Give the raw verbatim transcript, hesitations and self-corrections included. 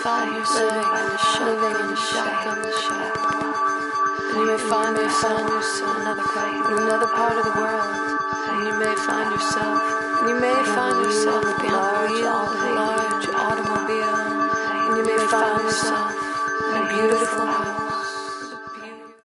find yourself living in a shotgun shack. And you may find yourself in another part, in another part of the world. And you may find yourself, and you may find yourself behind the wheel of a large automobile. And you may find yourself in a beautiful house.